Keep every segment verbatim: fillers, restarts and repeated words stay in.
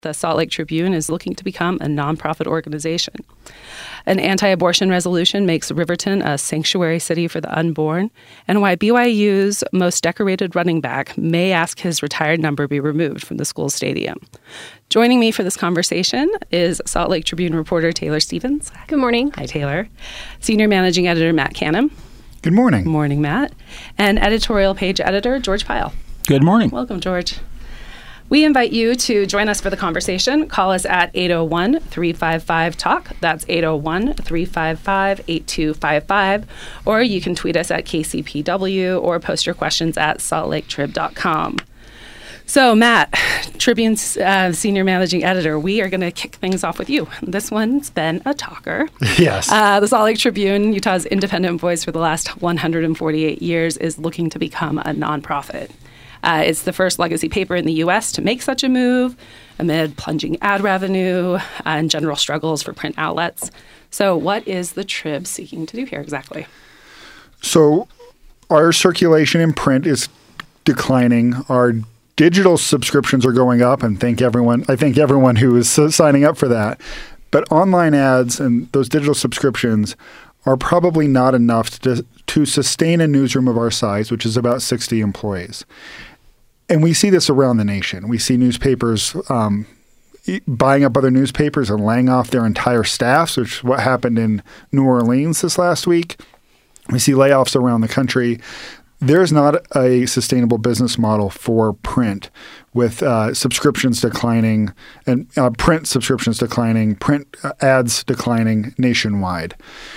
the Salt Lake Tribune is looking to become a nonprofit organization. An anti-abortion resolution makes Riverton a sanctuary city for the unborn, and why B Y U's most decorated running back may ask his retired number be removed from the school stadium. Joining me for this conversation is Salt Lake Tribune reporter Taylor Stevens. Good morning. Hi, Taylor. Senior managing editor Matt Canham. Good morning. Good morning, Matt. And editorial page editor George Pyle. Good morning. Welcome, George. We invite you to join us for the conversation. Call us at eight oh one, three five five, talk. That's eight oh one, three five five, eight two five five. Or you can tweet us at K C P W or post your questions at salt lake trib dot com. So, Matt, Tribune's uh, senior managing editor, we are going to kick things off with you. This one's been a talker. Yes. Uh, the Salt Lake Tribune, Utah's independent voice for the last one hundred forty-eight years, is looking to become a nonprofit. Uh, it's the first legacy paper in the U S to make such a move amid plunging ad revenue and general struggles for print outlets. So what is the Trib seeking to do here exactly? So our circulation in print is declining. Our digital subscriptions are going up, and thank everyone. I thank everyone who is signing up for that. But online ads and those digital subscriptions are probably not enough to, to sustain a newsroom of our size, which is about sixty employees. And we see this around the nation. We see newspapers um, buying up other newspapers and laying off their entire staffs, which is what happened in New Orleans this last week. We see layoffs around the country. There's not a sustainable business model for print with uh, subscriptions declining and uh, print subscriptions declining, print ads declining nationwide.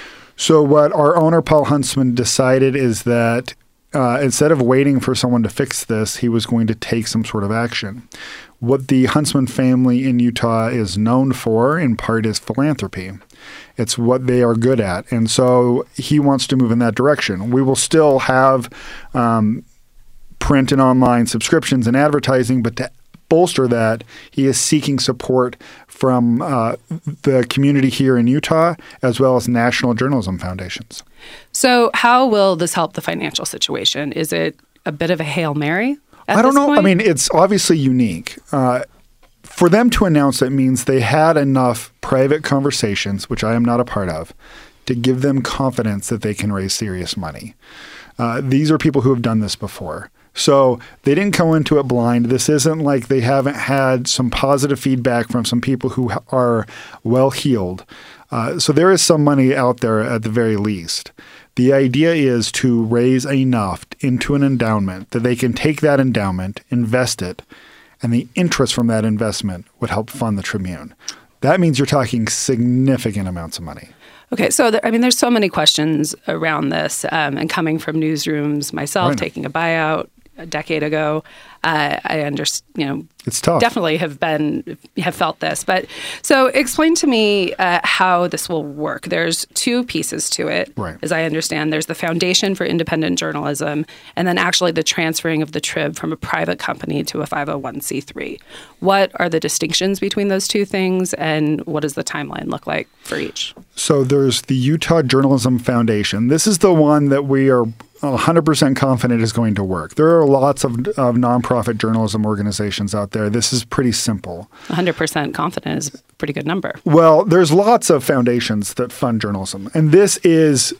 So what our owner, Paul Huntsman, decided is that Uh, instead of waiting for someone to fix this, he was going to take some sort of action. What the Huntsman family in Utah is known for, in part, is philanthropy. It's what they are good at. And so he wants to move in that direction. We will still have um, print and online subscriptions and advertising, but to bolster that, he is seeking support from uh, the community here in Utah, as well as national journalism foundations. So how will this help the financial situation? Is it a bit of a Hail Mary at I don't this know. point? I mean, it's obviously unique. Uh, for them to announce it means they had enough private conversations, which I am not a part of, to give them confidence that they can raise serious money. Uh, these are people who have done this before. So they didn't go into it blind. This isn't like they haven't had some positive feedback from some people who are well-heeled. Uh, so there is some money out there at the very least. The idea is to raise enough into an endowment that they can take that endowment, invest it, and the interest from that investment would help fund the Tribune. That means you're talking significant amounts of money. Okay, so there, I mean, there's so many questions around this, um, and coming from newsrooms myself, Right. taking a buyout a decade ago, uh, I understand, you know, It's tough. definitely have been, have felt this. But so explain to me uh, how this will work. There's two pieces to it, Right. as I understand. There's the Foundation for Independent Journalism, and then actually the transferring of the Trib from a private company to a five oh one c three. What are the distinctions between those two things, and what does the timeline look like for each? So there's the Utah Journalism Foundation. This is the one that we are one hundred percent confident is going to work. There are lots of, of nonprofit journalism organizations out there. This is pretty simple. one hundred percent confident is a pretty good number. Well, there's lots of foundations that fund journalism, and this is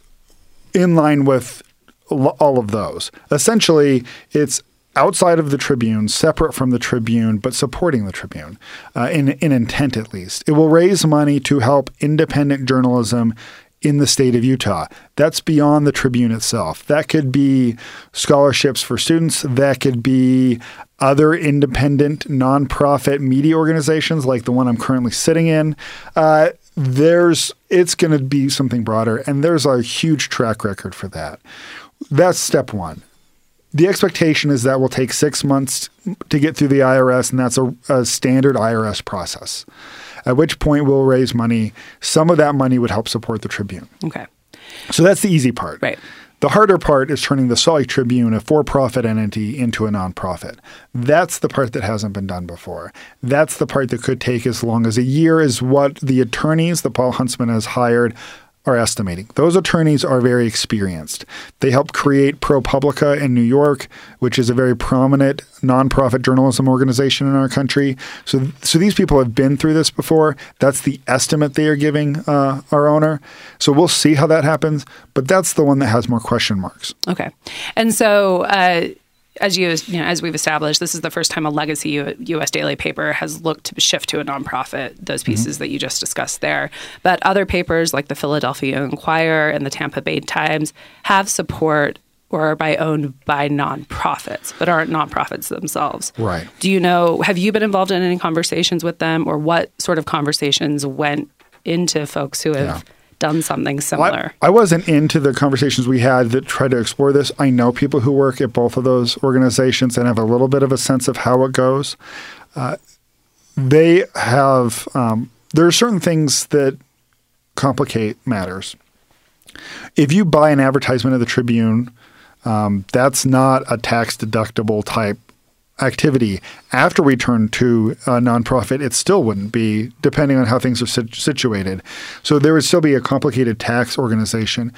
in line with all of those. Essentially, it's outside of the Tribune, separate from the Tribune, but supporting the Tribune, uh, in, in intent at least. It will raise money to help independent journalism in the state of Utah. That's beyond the Tribune itself. That could be scholarships for students. That could be other independent nonprofit media organizations like the one I'm currently sitting in. Uh, there's it's going to be something broader, and there's a huge track record for that. That's step one. The expectation is that will take six months to get through the I R S, and that's a, a standard I R S process, at which point we'll raise money. Some of that money would help support the Tribune. Okay. So that's the easy part. Right. The harder part is turning the Salt Lake Tribune, a for-profit entity, into a nonprofit. That's the part that hasn't been done before. That's the part that could take as long as a year, is what the attorneys that Paul Huntsman has hired are estimating. Those attorneys are very experienced. They helped create ProPublica in New York, which is a very prominent nonprofit journalism organization in our country. So, so these people have been through this before. That's the estimate they are giving uh, our owner. So we'll see how that happens, but that's the one that has more question marks. Okay. And so uh, as you, you know, as we've established, this is the first time a legacy U- U.S. daily paper has looked to shift to a nonprofit, those pieces mm-hmm. that you just discussed there. But other papers like the Philadelphia Inquirer and the Tampa Bay Times have support or are by owned by nonprofits, but aren't nonprofits themselves. Right. Do you know, have you been involved in any conversations with them, or what sort of conversations went into folks who have yeah. done something similar? Well, I, I wasn't into the conversations we had that tried to explore this. I know people who work at both of those organizations and have a little bit of a sense of how it goes. Uh, they have, um, there are certain things that complicate matters. If you buy an advertisement of the Tribune, um, that's not a tax deductible type activity. After we turn to a nonprofit, it still wouldn't be, depending on how things are sit- situated. So there would still be a complicated tax organization.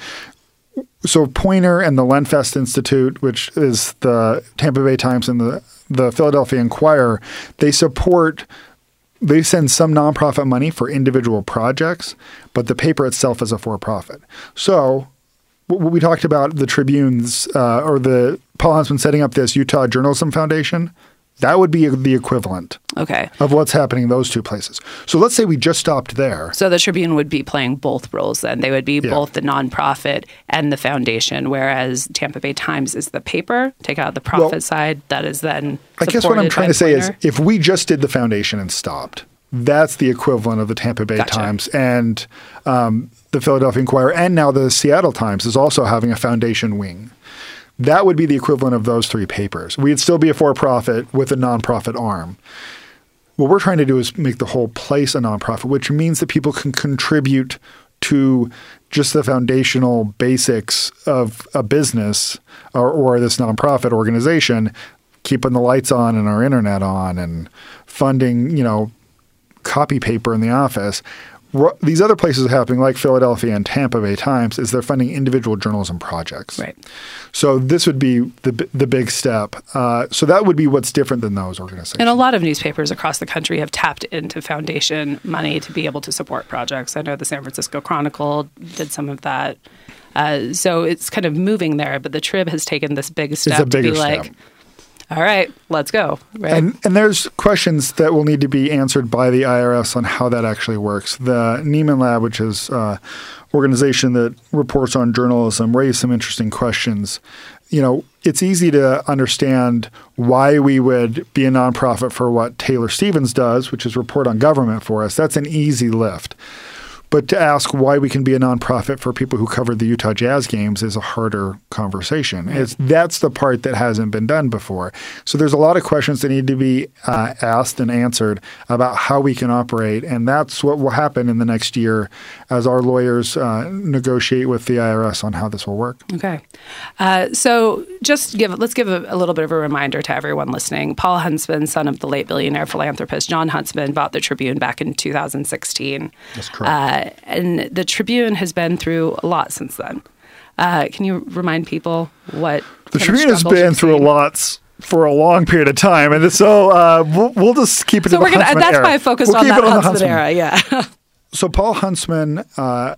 So Poynter and the Lenfest Institute, which is the Tampa Bay Times and the, the Philadelphia Inquirer, they support, they send some nonprofit money for individual projects, but the paper itself is a for-profit. So we talked about the Tribune's uh, or the Paul Huntsman setting up this Utah Journalism Foundation. That would be the equivalent okay. of what's happening in those two places. So let's say we just stopped there. So the Tribune would be playing both roles then. They would be yeah. both the nonprofit and the foundation, whereas Tampa Bay Times is the paper. Take out the profit well, side. That is then I guess what I'm trying to say Poynter. is if we just did the foundation and stopped, that's the equivalent of the Tampa Bay Gotcha. Times and um, the Philadelphia Inquirer, and now the Seattle Times is also having a foundation wing. That would be the equivalent of those three papers. We'd still be a for-profit with a nonprofit arm. What we're trying to do is make the whole place a nonprofit, which means that people can contribute to just the foundational basics of a business or, or this nonprofit organization, keeping the lights on and our internet on and funding, you know, copy paper in the office. These other places happening, like Philadelphia and Tampa Bay Times, is they're funding individual journalism projects. Right. So this would be the the big step. Uh, so that would be what's different than those organizations. And a lot of newspapers across the country have tapped into foundation money to be able to support projects. I know the San Francisco Chronicle did some of that. Uh, so it's kind of moving there, but the Trib has taken this big step it's a bigger to be like, step. all right, let's go. Right? And, and there's questions that will need to be answered by the I R S on how that actually works. The Nieman Lab, which is an organization that reports on journalism, raised some interesting questions. You know, it's easy to understand why we would be a nonprofit for what Taylor Stevens does, which is report on government for us. That's an easy lift. But to ask why we can be a nonprofit for people who covered the Utah Jazz games is a harder conversation. It's, that's the part that hasn't been done before. So there's a lot of questions that need to be uh, asked and answered about how we can operate. And that's what will happen in the next year as our lawyers uh, negotiate with the I R S on how this will work. Okay. Uh, so just give let's give a, a little bit of a reminder to everyone listening. Paul Huntsman, son of the late billionaire philanthropist John Huntsman, bought the Tribune back in two thousand sixteen. That's correct. Uh, and the Tribune has been through a lot since then. Uh, can you remind people what the Tribune has been through a lot for a long period of time, and so uh, we'll, we'll just keep it. So to we're the gonna. Huntsman That's era. why I focused we'll on that on Huntsman, Huntsman era. Yeah. So Paul Huntsman, uh,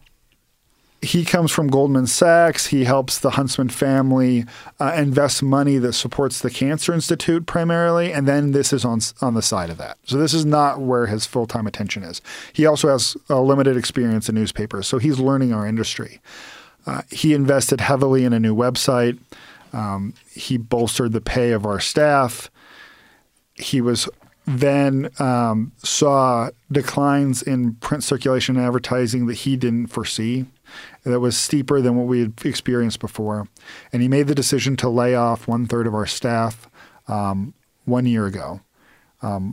he comes from Goldman Sachs. He helps the Huntsman family uh, invest money that supports the Cancer Institute primarily, and then this is on on the side of that. So this is not where his full-time attention is. He also has a limited experience in newspapers, so he's learning our industry. Uh, he invested heavily in a new website. Um, he bolstered the pay of our staff. He was then um, saw declines in print circulation and advertising that he didn't foresee. That was steeper than what we had experienced before. And he made the decision to lay off one-third of our staff um, one year ago. Um,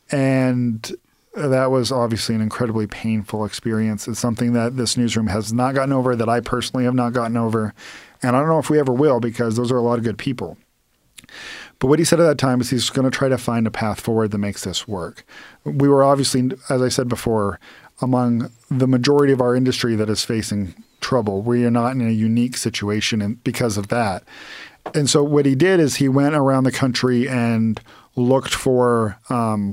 and that was obviously an incredibly painful experience. It's something that this newsroom has not gotten over, that I personally have not gotten over. And I don't know if we ever will, because those are a lot of good people. But what he said at that time is he's going to try to find a path forward that makes this work. We were obviously, as I said before, among the majority of our industry that is facing trouble. We are not in a unique situation in, because of that. And so what he did is he went around the country and looked for um,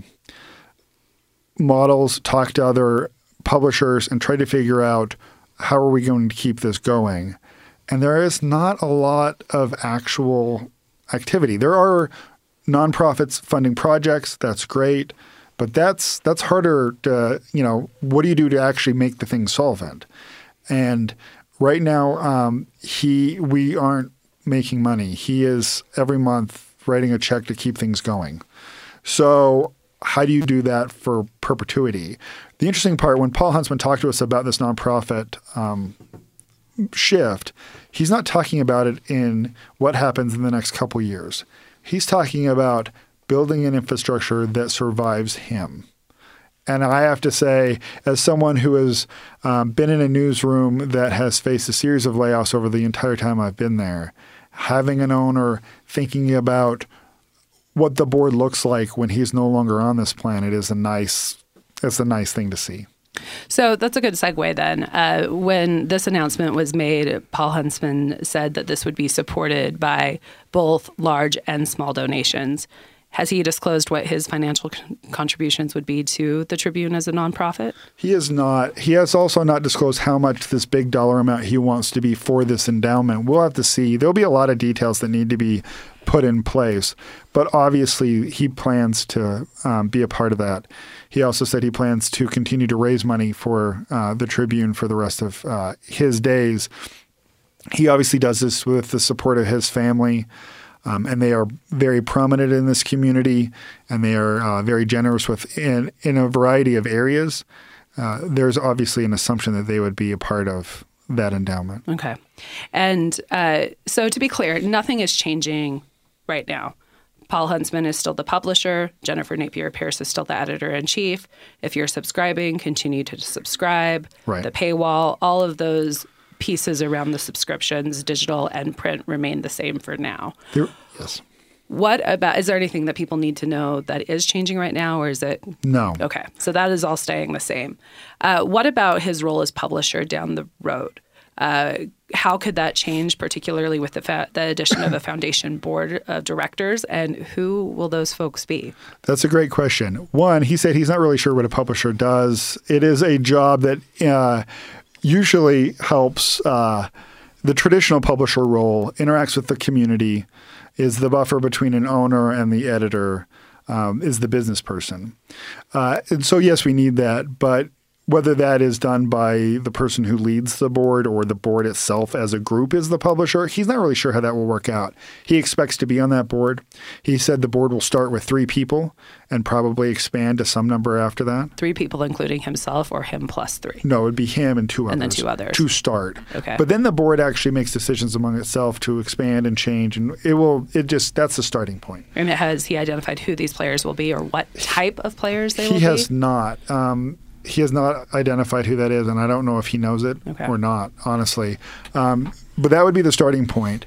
models, talked to other publishers, and tried to figure out how are we going to keep this going. And there is not a lot of actual activity. There are nonprofits funding projects. That's great. But that's that's harder to, you know, what do you do to actually make the thing solvent? And right now, um, he we aren't making money. He is every month writing a check to keep things going. So how do you do that for perpetuity? The interesting part, when Paul Huntsman talked to us about this nonprofit um, shift, he's not talking about it in what happens in the next couple years. He's talking about building an infrastructure that survives him. And I have to say, as someone who has um, been in a newsroom that has faced a series of layoffs over the entire time I've been there, having an owner thinking about what the board looks like when he's no longer on this planet is a nice, it's a nice thing to see. So that's a good segue then. Uh, when this announcement was made, Paul Huntsman said that this would be supported by both large and small donations. Has he disclosed what his financial con- contributions would be to the Tribune as a nonprofit? He has not. He has also not disclosed how much this big dollar amount he wants to be for this endowment. We'll have to see. There'll be a lot of details that need to be put in place. But obviously, he plans to um, be a part of that. He also said he plans to continue to raise money for uh, the Tribune for the rest of uh, his days. He obviously does this with the support of his family. Um, and they are very prominent in this community, and they are uh, very generous with in, in a variety of areas. Uh, there's obviously an assumption that they would be a part of that endowment. Okay. And uh, so to be clear, nothing is changing right now. Paul Huntsman is still the publisher. Jennifer Napier-Pierce is still the editor-in-chief. If you're subscribing, continue to subscribe. Right. The paywall, all of those pieces around the subscriptions, digital and print, remain the same for now. There, yes. What about, is there anything that people need to know that is changing right now, or is it? No. Okay. So that is all staying the same. Uh, what about his role as publisher down the road? Uh, how could that change, particularly with the, fa- the addition of a foundation board of directors, and who will those folks be? That's a great question. One, he said he's not really sure what a publisher does. It is a job that uh, usually helps uh, the traditional publisher role, interacts with the community, is the buffer between an owner and the editor, um, is the business person. Uh, and so, yes, we need that, but whether that is done by the person who leads the board or the board itself as a group is the publisher, he's not really sure how that will work out. He expects to be on that board. He said the board will start with three people and probably expand to some number after that. Three people, including himself, or him plus three? No, it would be him and two others. And then two others. To start. Okay. But then the board actually makes decisions among itself to expand and change, and it will, it just, that's the starting point. And has he identified who these players will be or what type of players they he will be? He has not. Um, He has not identified who that is, and I don't know if he knows it okay. or not, honestly. Um, but that would be the starting point.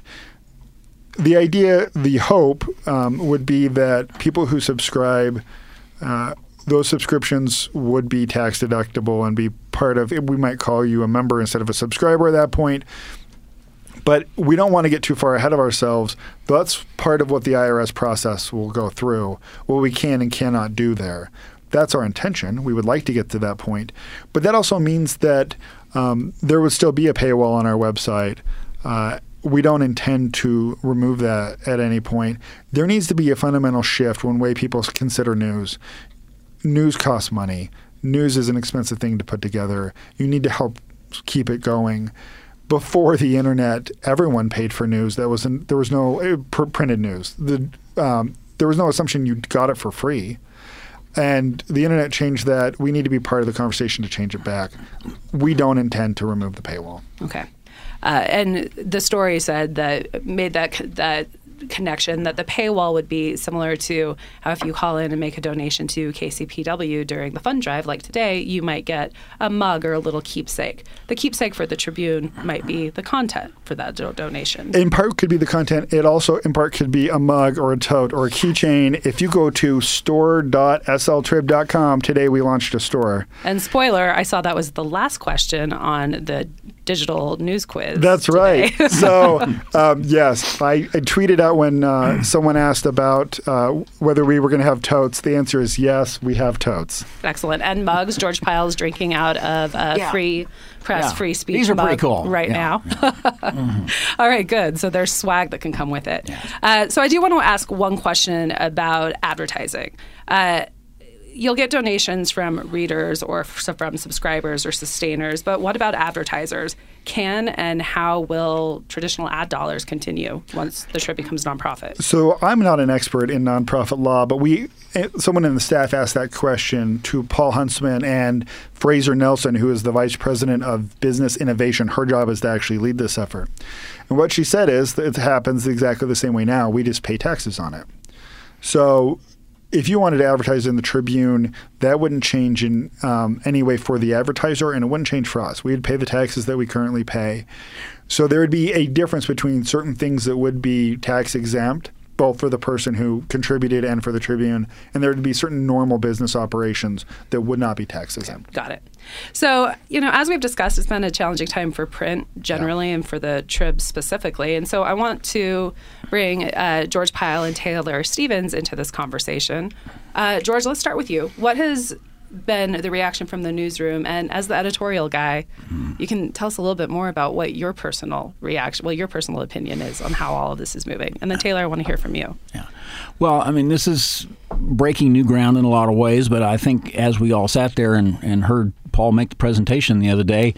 The idea, the hope, um, would be that people who subscribe, uh, those subscriptions would be tax deductible and be part of, we might call you a member instead of a subscriber at that point. But we don't want to get too far ahead of ourselves. That's part of what the I R S process will go through, what we can and cannot do there. That's our intention. We would like to get to that point. But that also means that um, there would still be a paywall on our website. Uh, we don't intend to remove that at any point. There needs to be a fundamental shift when way people consider news. News costs money. News is an expensive thing to put together. You need to help keep it going. Before the internet, everyone paid for news. That was there was no uh, pr- printed news. The, um, there was no assumption you got it for free. And the internet changed that. We need to be part of the conversation to change it back. We don't intend to remove the paywall. Okay. Uh, and the story said that made that that connection that the paywall would be similar to how if you call in and make a donation to K C P W during the fund drive like today, you might get a mug or a little keepsake. The keepsake for the Tribune might be the content for that do- donation. In part could be the content. It also in part could be a mug or a tote or a keychain. If you go to store dot s l trib dot com, today we launched a store. And spoiler, I saw that was the last question on the digital news quiz. That's today. right. So, um, yes, I, I tweeted out when uh, someone asked about uh, whether we were going to have totes. The answer is yes, we have totes. Excellent. And mugs. George Pyle's drinking out of a Yeah. free press, Yeah. free speech These are mug pretty cool. right Yeah. now. Yeah. Mm-hmm. All right, good. So there's swag that can come with it. Uh, so I do want to ask one question about advertising. Uh, You'll get donations from readers or f- from subscribers or sustainers, but what about advertisers? Can and how will traditional ad dollars continue once the Trib becomes nonprofit? So I'm not an expert in nonprofit law, but we someone in the staff asked that question to Paul Huntsman and Fraser Nelson, who is the vice president of business innovation. Her job is to actually lead this effort. And what she said is that it happens exactly the same way now. We just pay taxes on it. So if you wanted to advertise in the Tribune, that wouldn't change in um, any way for the advertiser, and it wouldn't change for us. We'd pay the taxes that we currently pay. So there would be a difference between certain things that would be tax exempt, both for the person who contributed and for the Tribune, and there would be certain normal business operations that would not be tax exempt. Got it. So, you know, as we've discussed, it's been a challenging time for print generally yeah. and for the Trib specifically. And so I want to bring uh, George Pyle and Taylor Stevens into this conversation. Uh, George, let's start with you. What has been the reaction from the newsroom? And as the editorial guy, mm. you can tell us a little bit more about what your personal reaction, well, your personal opinion is on how all of this is moving. And then, Taylor, I want to hear from you. Yeah. Well, I mean, this is breaking new ground in a lot of ways, but I think as we all sat there and, and heard Paul make the presentation the other day,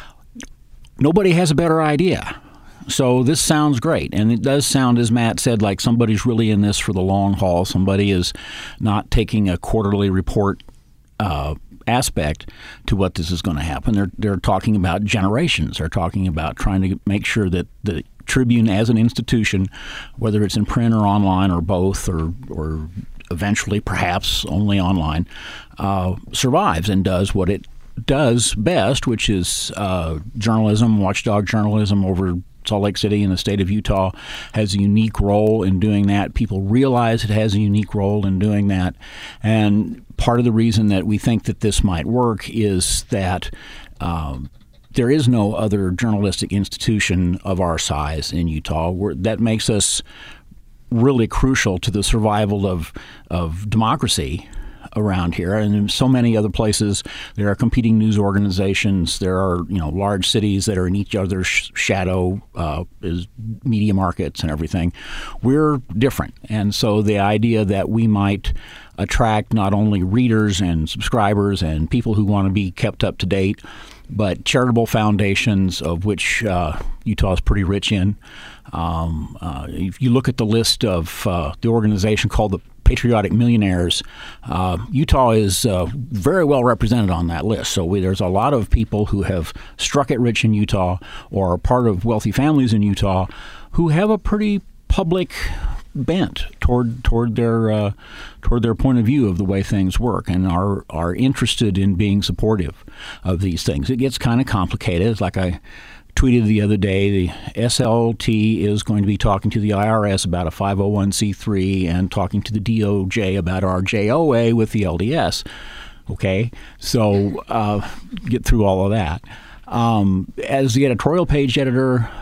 nobody has a better idea. So this sounds great, and it does sound, as Matt said, like somebody's really in this for the long haul. Somebody is not taking a quarterly report uh, aspect to what this is going to happen. They're they're talking about generations. They're talking about trying to make sure that the Tribune as an institution, whether it's in print or online or both, or or eventually perhaps only online, uh, survives and does what it does best, which is uh, journalism, watchdog journalism over Salt Lake City in the state of Utah has a unique role in doing that. People realize it has a unique role in doing that. And part of the reason that we think that this might work is that um, there is no other journalistic institution of our size in Utah. We're, that makes us really crucial to the survival of of democracy around here. And in so many other places, there are competing news organizations. There are, you know, large cities that are in each other's sh- shadow, uh, is media markets and everything. We're different. And so the idea that we might attract not only readers and subscribers and people who want to be kept up to date, but charitable foundations, of which uh, Utah is pretty rich in. Um, uh, if you look at the list of uh, the organization called the Patriotic Millionaires, uh, Utah is uh, very well represented on that list. So we, there's a lot of people who have struck it rich in Utah or are part of wealthy families in Utah who have a pretty public bent toward toward their uh, toward their point of view of the way things work, and are are interested in being supportive of these things. It gets kind of complicated. It's like I tweeted the other day, the S L T is going to be talking to the I R S about a five oh one c three and talking to the D O J about our J O A with the L D S. Okay, so uh, get through all of that. Um, as the editorial page editor,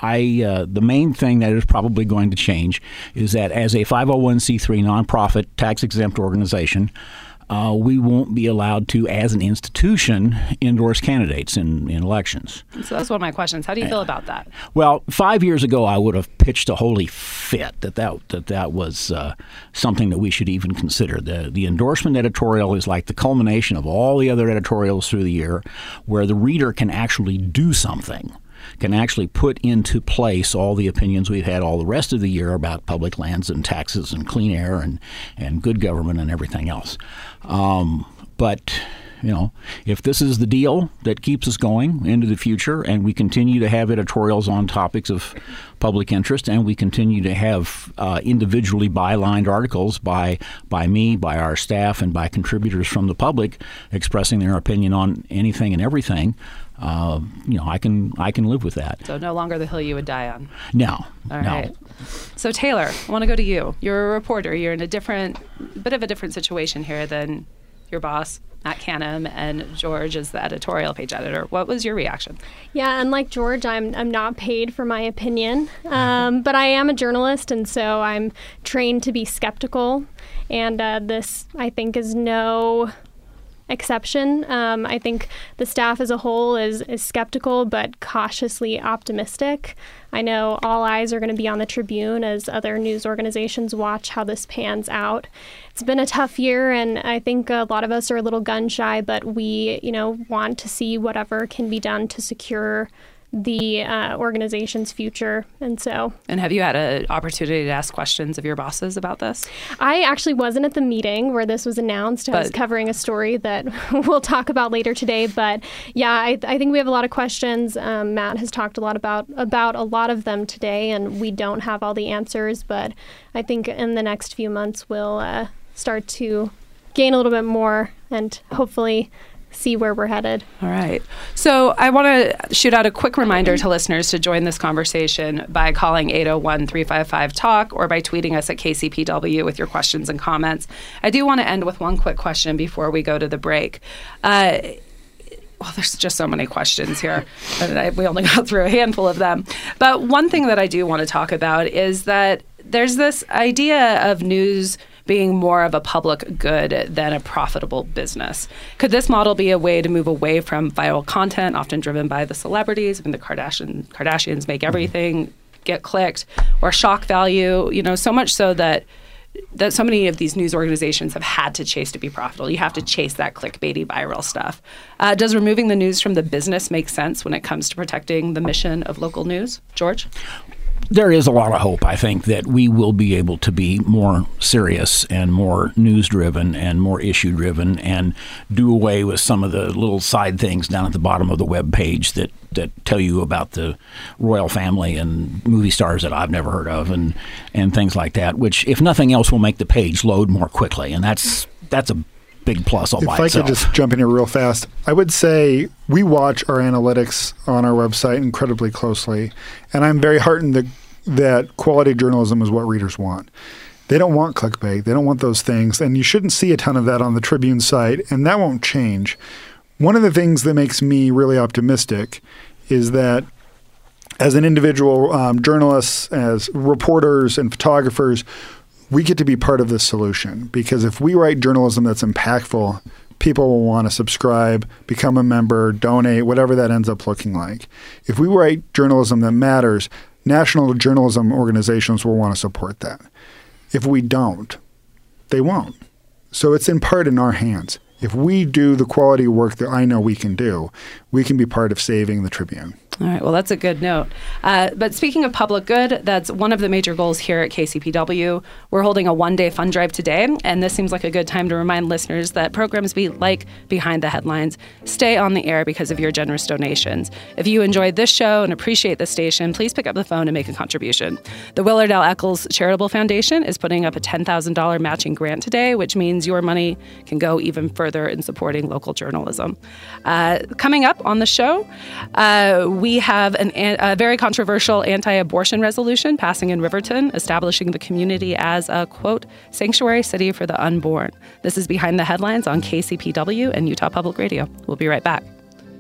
I uh, the main thing that is probably going to change is that as a five oh one c three nonprofit tax-exempt organization, uh, we won't be allowed to, as an institution, endorse candidates in, in elections. So that's one of my questions. How do you feel about that? Well, five years ago, I would have pitched a holy fit that that, that, that was uh, something that we should even consider. The, the endorsement editorial is like the culmination of all the other editorials through the year, where the reader can actually do something, can actually put into place all the opinions we've had all the rest of the year about public lands and taxes and clean air and, and good government and everything else. Um, but You know, if this is the deal that keeps us going into the future, and we continue to have editorials on topics of public interest, and we continue to have uh, individually bylined articles by by me, by our staff, and by contributors from the public expressing their opinion on anything and everything, uh, you know, I can I can live with that. So no longer the hill you would die on. No. All no. right. So Taylor, I want to go to you. You're a reporter. You're in a different, bit of a different situation here than your boss, Matt Canham, and George is the editorial page editor. What was your reaction? Yeah, unlike George, I'm I'm not paid for my opinion, um, but I am a journalist, and so I'm trained to be skeptical. And uh, this, I think, is no exception. Um, I think the staff as a whole is, is skeptical but cautiously optimistic. I know all eyes are going to be on the Tribune as other news organizations watch how this pans out. It's been a tough year, and I think a lot of us are a little gun shy, but we, you know, want to see whatever can be done to secure the uh, organization's future. And so. And have you had an opportunity to ask questions of your bosses about this? I actually wasn't at the meeting where this was announced. I but, was covering a story that we'll talk about later today. But yeah, I, I think we have a lot of questions. Um, Matt has talked a lot about, about a lot of them today, and we don't have all the answers. But I think in the next few months, we'll uh, start to gain a little bit more and hopefully see where we're headed. All right. So I want to shoot out a quick reminder to listeners to join this conversation by calling eight oh one, three five five, talk or by tweeting us at K C P W with your questions and comments. I do want to end with one quick question before we go to the break. Uh, well, there's just so many questions here, and I, we only got through a handful of them. But one thing that I do want to talk about is that there's this idea of news being more of a public good than a profitable business. Could this model be a way to move away from viral content, often driven by the celebrities? I mean, the Kardashian, Kardashians make everything get clicked, or shock value, you know, so much so that that so many of these news organizations have had to chase to be profitable. You have to chase that clickbaity viral stuff. Uh, does removing the news from the business make sense when it comes to protecting the mission of local news? George? There is a lot of hope, I think, that we will be able to be more serious and more news-driven and more issue-driven and do away with some of the little side things down at the bottom of the web page that, that tell you about the royal family and movie stars that I've never heard of and, and things like that, which, if nothing else, will make the page load more quickly. And that's that's a big plus all if by I itself. could just jump in here real fast, I would say we watch our analytics on our website incredibly closely, and I'm very heartened that that quality journalism is what readers want. They don't want clickbait. They don't want those things, and you shouldn't see a ton of that on the Tribune site, and that won't change. One of the things that makes me really optimistic is that as an individual um, journalist, as reporters and photographers, we get to be part of the solution, because if we write journalism that's impactful, people will want to subscribe, become a member, donate, whatever that ends up looking like. If we write journalism that matters, national journalism organizations will want to support that. If we don't, they won't. So it's in part in our hands. If we do the quality work that I know we can do, we can be part of saving the Tribune. All right. Well, that's a good note. Uh, but speaking of public good, that's one of the major goals here at K C P W. We're holding a one-day fund drive today, and this seems like a good time to remind listeners that programs we like Behind the Headlines stay on the air because of your generous donations. If you enjoyed this show and appreciate the station, please pick up the phone and make a contribution. The Willard L. Eccles Charitable Foundation is putting up a ten thousand dollars matching grant today, which means your money can go even further in supporting local journalism. Uh, coming up on the show, uh, we We have an, a very controversial anti-abortion resolution passing in Riverton, establishing the community as a, quote, sanctuary city for the unborn. This is Behind the Headlines on K C P W and Utah Public Radio. We'll be right back.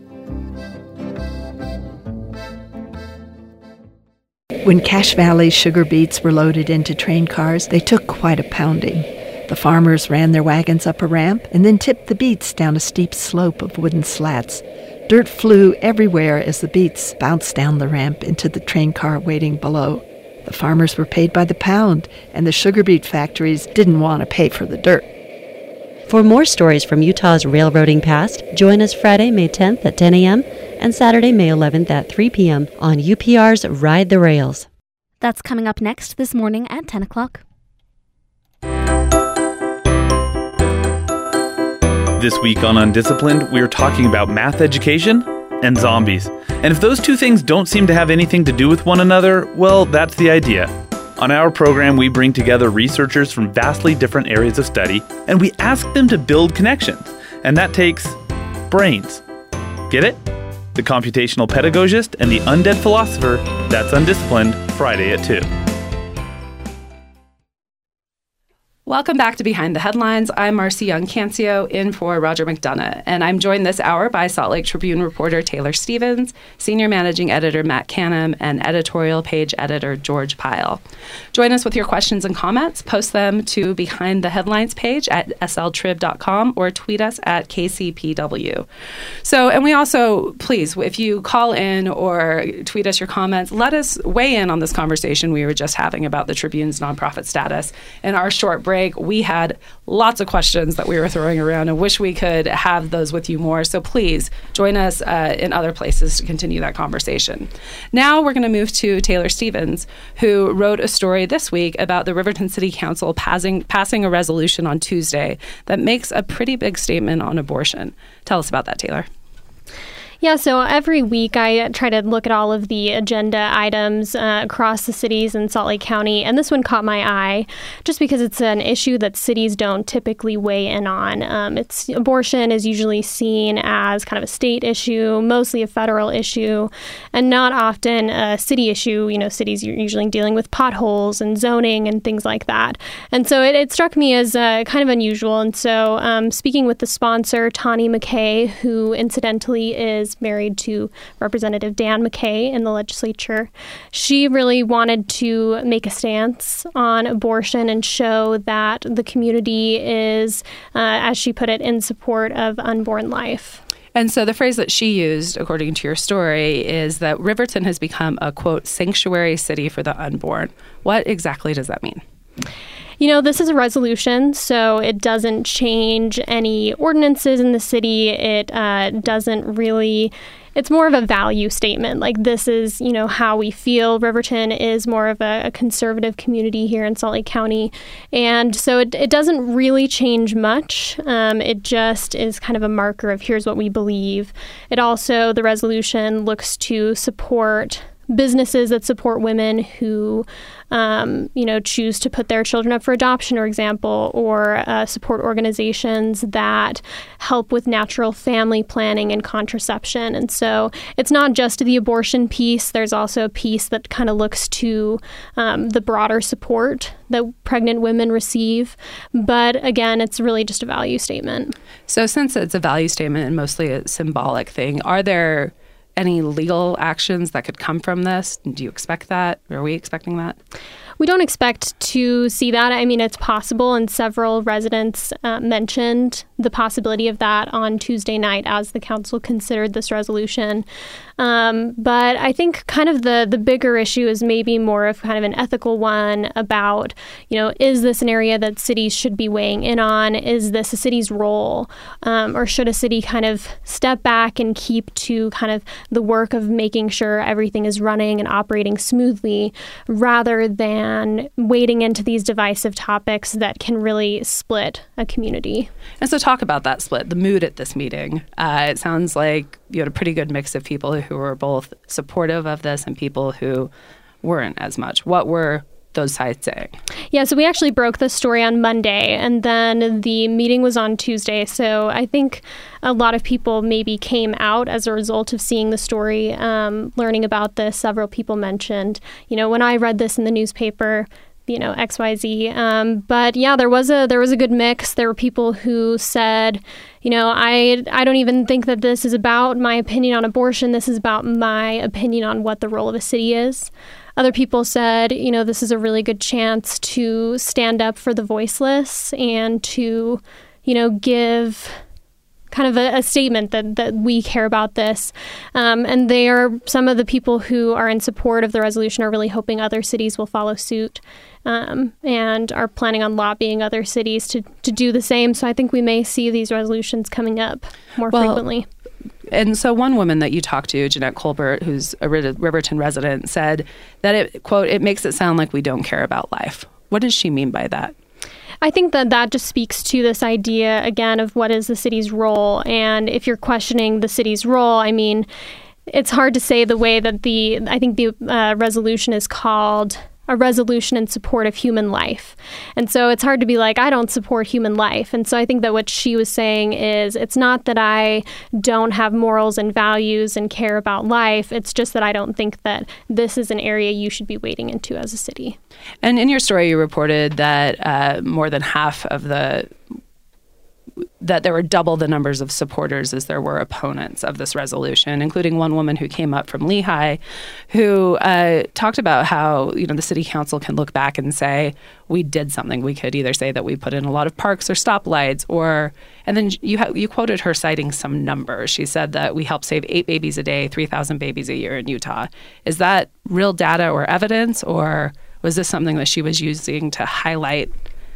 When Cache Valley's sugar beets were loaded into train cars, they took quite a pounding. The farmers ran their wagons up a ramp and then tipped the beets down a steep slope of wooden slats. Dirt flew everywhere as the beets bounced down the ramp into the train car waiting below. The farmers were paid by the pound, and the sugar beet factories didn't want to pay for the dirt. For more stories from Utah's railroading past, join us Friday, May tenth at ten a.m. and Saturday, May eleventh at three p.m. on U P R's Ride the Rails. That's coming up next this morning at ten o'clock. This week on Undisciplined, we're talking about math education and zombies. And if those two things don't seem to have anything to do with one another, well, that's the idea. On our program, we bring together researchers from vastly different areas of study, and we ask them to build connections. And that takes brains. Get it? The computational pedagogist and the undead philosopher, that's Undisciplined, Friday at two. Welcome back to Behind the Headlines. I'm Marcy Young-Cancio, in for Roger McDonough, and I'm joined this hour by Salt Lake Tribune reporter Taylor Stevens, senior managing editor Matt Canham, and editorial page editor George Pyle. Join us with your questions and comments. Post them to Behind the Headlines page at s l trib dot com or tweet us at K C P W. So, and we also, please, if you call in or tweet us your comments, let us weigh in on this conversation we were just having about the Tribune's nonprofit status. In our short break, we had lots of questions that we were throwing around and wish we could have those with you more. So please join us uh, in other places to continue that conversation. Now we're going to move to Taylor Stevens, who wrote a story this week about the Riverton City Council passing, passing a resolution on Tuesday that makes a pretty big statement on abortion. Tell us about that, Taylor. Yeah, so every week I try to look at all of the agenda items uh, across the cities in Salt Lake County, and this one caught my eye just because it's an issue that cities don't typically weigh in on. Um, it's abortion is usually seen as kind of a state issue, mostly a federal issue, and not often a city issue. You know, cities are usually dealing with potholes and zoning and things like that. And so it, it struck me as uh, kind of unusual. And so um, speaking with the sponsor, Tawny McKay, who incidentally is married to Representative Dan McKay in the legislature. She really wanted to make a stance on abortion and show that the community is, uh, as she put it, in support of unborn life. And so the phrase that she used, according to your story, is that Riverton has become a, quote, sanctuary city for the unborn. What exactly does that mean? You know, this is a resolution, so it doesn't change any ordinances in the city. It uh, doesn't really, it's more of a value statement. Like, this is, you know, how we feel. Riverton is more of a, a conservative community here in Salt Lake County. And so it, it doesn't really change much. Um, it just is kind of a marker of here's what we believe. It also, the resolution looks to support businesses that support women who, um, you know, choose to put their children up for adoption, for example, or uh, support organizations that help with natural family planning and contraception. And so it's not just the abortion piece. There's also a piece that kind of looks to um, the broader support that pregnant women receive. But again, it's really just a value statement. So since it's a value statement and mostly a symbolic thing, are there any legal actions that could come from this? Do you expect that? Are we expecting that? We don't expect to see that. I mean, it's possible, and several residents uh, mentioned the possibility of that on Tuesday night as the council considered this resolution. Um, but I think kind of the, the bigger issue is maybe more of kind of an ethical one about, you know, is this an area that cities should be weighing in on? Is this a city's role? Um, or should a city kind of step back and keep to kind of the work of making sure everything is running and operating smoothly rather than wading into these divisive topics that can really split a community? And so talk about that split, the mood at this meeting. Uh, it sounds like you had a pretty good mix of people who were both supportive of this and people who weren't as much. What were those sides saying? Yeah, so we actually broke this story on Monday, and then the meeting was on Tuesday. So I think a lot of people maybe came out as a result of seeing the story, um, learning about this. Several people mentioned, you know, when I read this in the newspaper, you know, X Y Z. Um, but yeah, there was a there was a good mix. There were people who said, you know, I I don't even think that this is about my opinion on abortion. This is about my opinion on what the role of a city is. Other people said, you know, this is a really good chance to stand up for the voiceless and to, you know, give kind of a, a statement that, that we care about this. Um, and they are, some of the people who are in support of the resolution are really hoping other cities will follow suit um, and are planning on lobbying other cities to, to do the same. So I think we may see these resolutions coming up more well, frequently. And so one woman that you talked to, Jeanette Colbert, who's a Riverton resident, said that, it, quote, it makes it sound like we don't care about life. What does she mean by that? I think that that just speaks to this idea, again, of what is the city's role. And if you're questioning the city's role, I mean, it's hard to say the way that the, I think the uh, resolution is called a resolution in support of human life. And so it's hard to be like, I don't support human life. And so I think that what she was saying is, it's not that I don't have morals and values and care about life. It's just that I don't think that this is an area you should be wading into as a city. And in your story, you reported that uh, more than half of the that there were double the numbers of supporters as there were opponents of this resolution, including one woman who came up from Lehigh who uh, talked about how, you know, the city council can look back and say, we did something. We could either say that we put in a lot of parks or stoplights, or, and then you ha- you quoted her citing some numbers. She said that we help save eight babies a day, three thousand babies a year in Utah. Is that real data or evidence, or was this something that she was using to highlight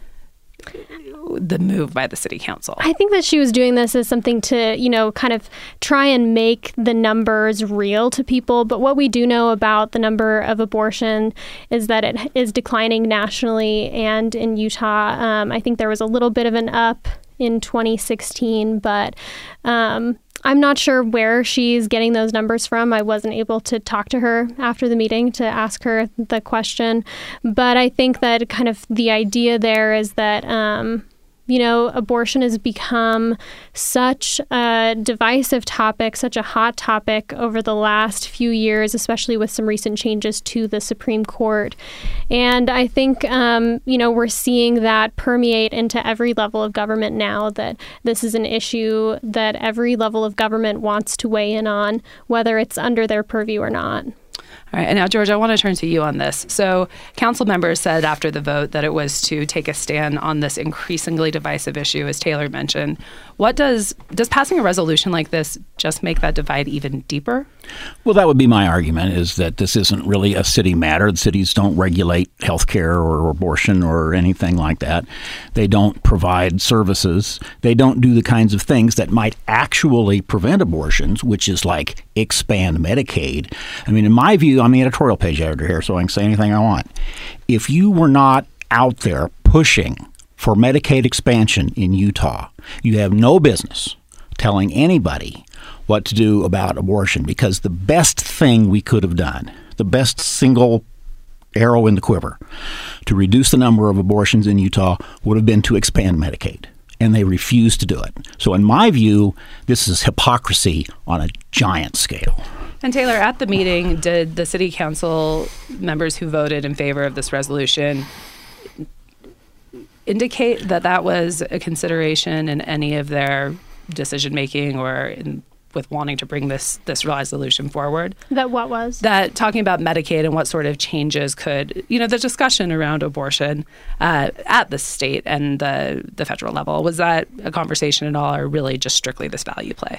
the move by the city council? I think that she was doing this as something to, you know, kind of try and make the numbers real to people. But what we do know about the number of abortion is that it is declining nationally and in Utah. Um, I think there was a little bit of an up in twenty sixteen, but um, I'm not sure where she's getting those numbers from. I wasn't able to talk to her after the meeting to ask her the question. But I think that kind of the idea there is that, um, you know, abortion has become such a divisive topic, such a hot topic over the last few years, especially with some recent changes to the Supreme Court. And I think, um, you know, we're seeing that permeate into every level of government now, that this is an issue that every level of government wants to weigh in on, whether it's under their purview or not. All right. And now, George, I want to turn to you on this. So council members said after the vote that it was to take a stand on this increasingly divisive issue, as Taylor mentioned. What does does passing a resolution like this just make that divide even deeper? Well, that would be my argument, is that this isn't really a city matter. The cities don't regulate health care or abortion or anything like that. They don't provide services. They don't do the kinds of things that might actually prevent abortions, which is like expand Medicaid. I mean, in my view, I'm the editorial page editor here, so I can say anything I want. If you were not out there pushing for Medicaid expansion in Utah, you have no business telling anybody what to do about abortion, because the best thing we could have done, the best single arrow in the quiver to reduce the number of abortions in Utah would have been to expand Medicaid. And they refused to do it. So in my view, this is hypocrisy on a giant scale. And Taylor, at the meeting, did the city council members who voted in favor of this resolution indicate that that was a consideration in any of their decision-making or in, with wanting to bring this this resolution forward? That what was? That talking about Medicaid and what sort of changes could, you know, the discussion around abortion uh, at the state and the, the federal level, was that a conversation at all, or really just strictly this value play?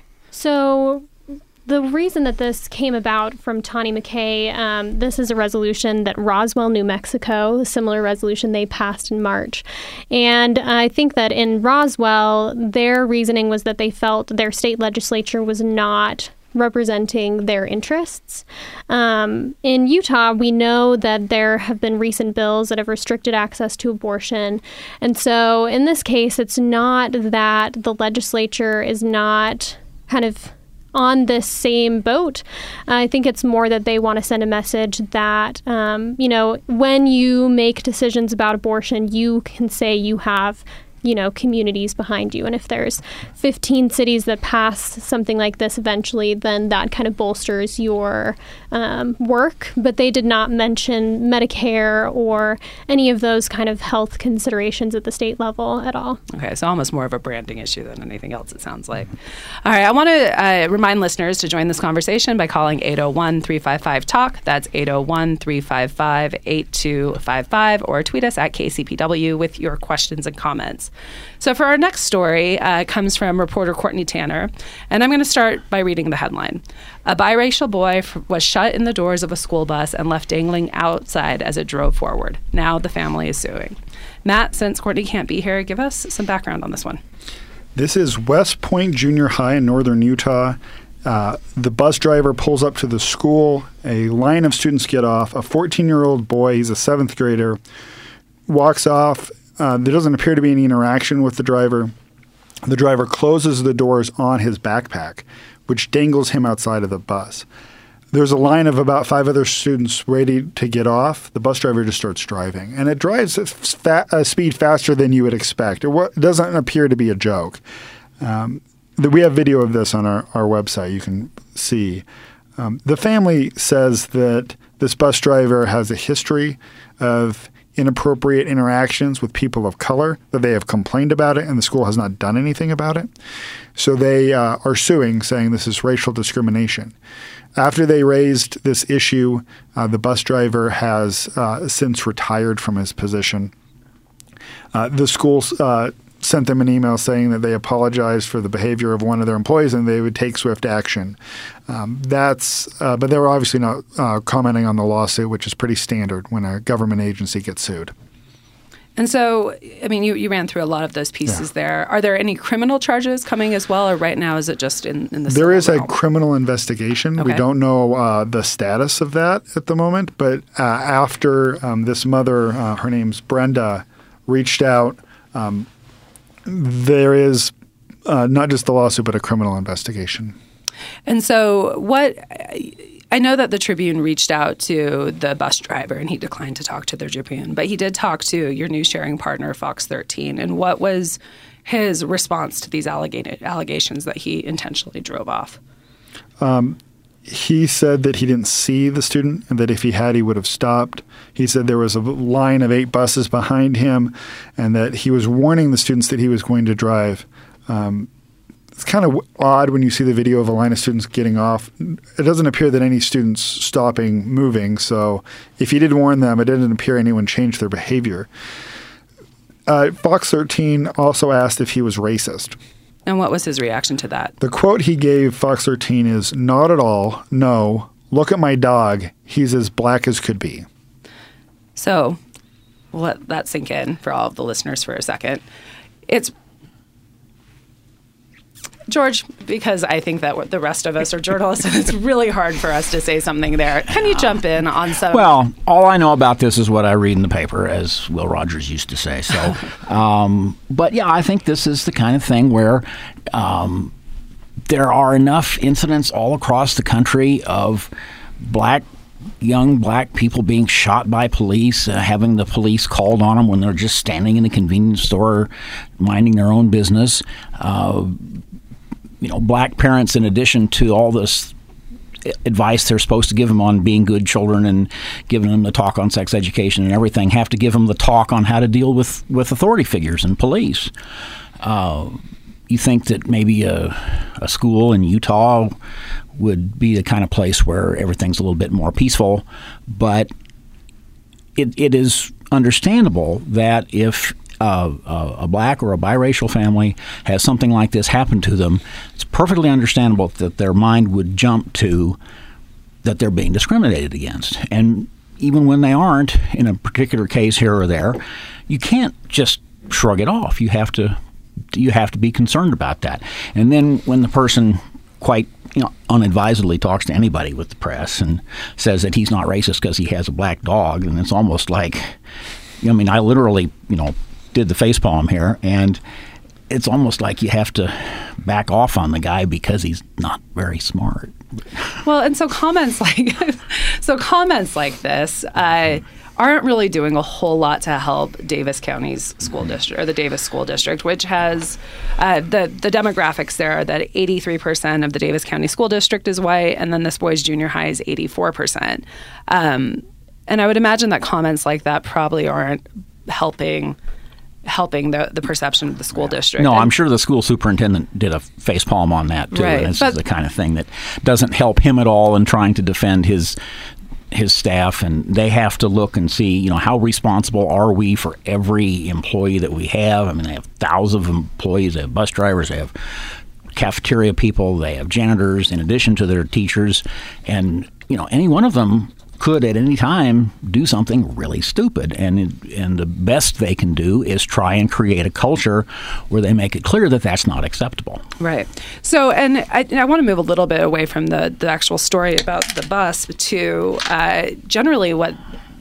So the reason that this came about from Tani McKay, um, this is a resolution that Roswell, New Mexico, a similar resolution they passed in March. And I think that in Roswell, their reasoning was that they felt their state legislature was not representing their interests. Um, in Utah, we know that there have been recent bills that have restricted access to abortion. And so in this case, it's not that the legislature is not kind of on this same boat. I think it's more that they want to send a message that, um, you know, when you make decisions about abortion, you can say you have, you know, communities behind you. And if there's fifteen cities that pass something like this eventually, then that kind of bolsters your um, work. But they did not mention Medicare or any of those kind of health considerations at the state level at all. Okay, so almost more of a branding issue than anything else, it sounds like. All right, I want to uh, remind listeners to join this conversation by calling eight oh one, three five five, talk. That's eight oh one, three five five, eight two five five, or tweet us at K C P W with your questions and comments. So for our next story, uh, comes from reporter Courtney Tanner, and I'm going to start by reading the headline. A biracial boy f- was shut in the doors of a school bus and left dangling outside as it drove forward. Now the family is suing. Matt, since Courtney can't be here, give us some background on this one. This is West Point Junior High in northern Utah. Uh, the bus driver pulls up to the school. A line of students get off. A fourteen-year-old boy, he's a seventh grader, walks off. uh, there doesn't appear to be any interaction with the driver. The driver closes the doors on his backpack, which dangles him outside of the bus. There's a line of about five other students ready to get off. The bus driver just starts driving, and it drives at fa- a speed faster than you would expect. It, w- it doesn't appear to be a joke. Um, the, we have video of this on our, our website. You can see. Um, the family says that this bus driver has a history of inappropriate interactions with people of color, that they have complained about it, and the school has not done anything about it. So they uh, are suing, saying this is racial discrimination. After they raised this issue, uh, the bus driver has uh, since retired from his position. Uh, the school uh, sent them an email saying that they apologized for the behavior of one of their employees and they would take swift action. Um, that's, uh, but they were obviously not uh, commenting on the lawsuit, which is pretty standard when a government agency gets sued. And so, I mean, you, you ran through a lot of those pieces Yeah. there. Are there any criminal charges coming as well, or right now is it just in, in the There is realm? a criminal investigation. Okay. We don't know uh, the status of that at the moment, but uh, after um, this mother, uh, her name's Brenda, reached out, um, there is uh, not just the lawsuit, but a criminal investigation. And so what I know that the Tribune reached out to the bus driver and he declined to talk to the Tribune, but he did talk to your news sharing partner, Fox thirteen. And what was his response to these allega- allegations that he intentionally drove off? Um, he said that he didn't see the student and that if he had, he would have stopped. He said there was a line of eight buses behind him and that he was warning the students that he was going to drive. Um, It's kind of odd when you see the video of a line of students getting off. It doesn't appear that any students stopping moving. So if he did warn them, it didn't appear anyone changed their behavior. Uh, Fox thirteen also asked if he was racist. And what was his reaction to that? The quote he gave Fox thirteen is, "Not at all. No. Look at my dog. He's as black as could be." So we'll let that sink in for all of the listeners for a second. It's George, because I think that the rest of us are journalists, and it's really hard for us to say something there. Can you jump in on some? Well, all I know about this is what I read in the paper, as Will Rogers used to say. So, um, but yeah, I think this is the kind of thing where um, there are enough incidents all across the country of black young black people being shot by police, uh, having the police called on them when they're just standing in a convenience store minding their own business. Uh, you know, black parents, in addition to all this advice they're supposed to give them on being good children and giving them the talk on sex education and everything, have to give them the talk on how to deal with, with authority figures and police. Uh, you think that maybe a, a school in Utah would be the kind of place where everything's a little bit more peaceful, but it, it is understandable that if uh, a, a black or a biracial family has something like this happen to them, it's perfectly understandable that their mind would jump to that they're being discriminated against. And even when they aren't, in a particular case here or there, you can't just shrug it off. You have to you have to be concerned about that. And then when the person quite you know unadvisedly talks to anybody with the press and says that he's not racist because he has a black dog, and it's almost like, I mean, I literally you know did the facepalm here, and it's almost like you have to back off on the guy because he's not very smart. Well, and so comments like so comments like this uh, aren't really doing a whole lot to help Davis County's school district, or the Davis School District, which has uh, the the demographics there are that eighty-three percent of the Davis County School District is white, and then this boys' junior high is eighty-four percent. Um, and I would imagine that comments like that probably aren't helping. helping the, the perception of the school district. No, and, I'm sure the school superintendent did a facepalm on that, too. Right, And this but, is the kind of thing that doesn't help him at all in trying to defend his his staff. And they have to look and see, you know, how responsible are we for every employee that we have? I mean, they have thousands of employees. They have bus drivers. They have cafeteria people. They have janitors in addition to their teachers. And, you know, any one of them could at any time do something really stupid, and and the best they can do is try and create a culture where they make it clear that that's not acceptable. Right. So, and I, and I want to move a little bit away from the, the actual story about the bus to uh, generally what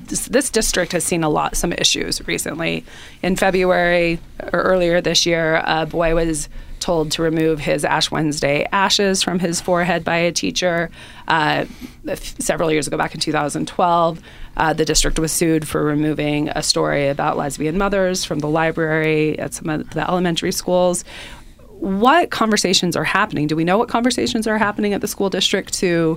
this, this district has seen a lot, some issues recently. In February or earlier this year, a boy was told to remove his Ash Wednesday ashes from his forehead by a teacher. Uh, several years ago, back in two thousand twelve, uh, the district was sued for removing a story about lesbian mothers from the library at some of the elementary schools. What conversations are happening? Do we know what conversations are happening at the school district to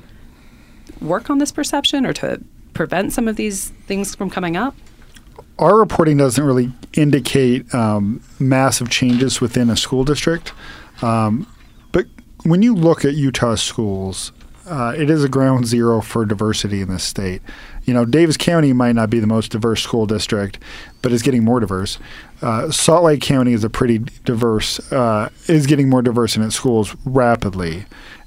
work on this perception or to prevent some of these things from coming up? Our reporting doesn't really indicate um, massive changes within a school district. Um, but when you look at Utah schools, uh, it is a ground zero for diversity in this state. You know, Davis County might not be the most diverse school district, but it's getting more diverse. Uh, Salt Lake County is a pretty diverse, uh, is getting more diverse in its schools rapidly.